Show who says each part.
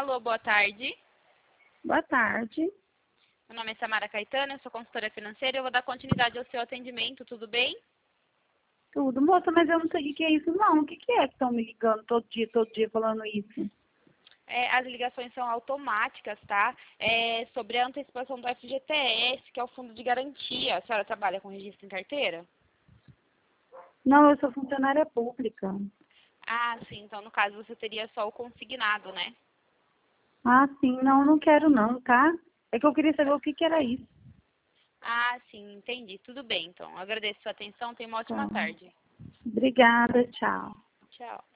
Speaker 1: Alô, boa tarde.
Speaker 2: Boa tarde.
Speaker 1: Meu nome é Samara Caetano, eu sou consultora financeira e eu vou dar continuidade ao seu atendimento, tudo bem?
Speaker 2: Tudo, moça, mas eu não sei o que é isso, não. O que é que estão me ligando todo dia falando isso?
Speaker 1: As ligações são automáticas, tá? Sobre a antecipação do FGTS, que é o Fundo de Garantia. A senhora trabalha com registro em carteira?
Speaker 2: Não, eu sou funcionária pública.
Speaker 1: Ah, sim. Então, no caso, você teria só o consignado, né?
Speaker 2: Ah, sim, não quero não, tá? É que eu queria saber o que era isso.
Speaker 1: Ah, sim. Entendi. Tudo bem, então. Agradeço a sua atenção. Tenha uma
Speaker 2: Tá.
Speaker 1: ótima tarde.
Speaker 2: Obrigada, tchau.
Speaker 1: Tchau.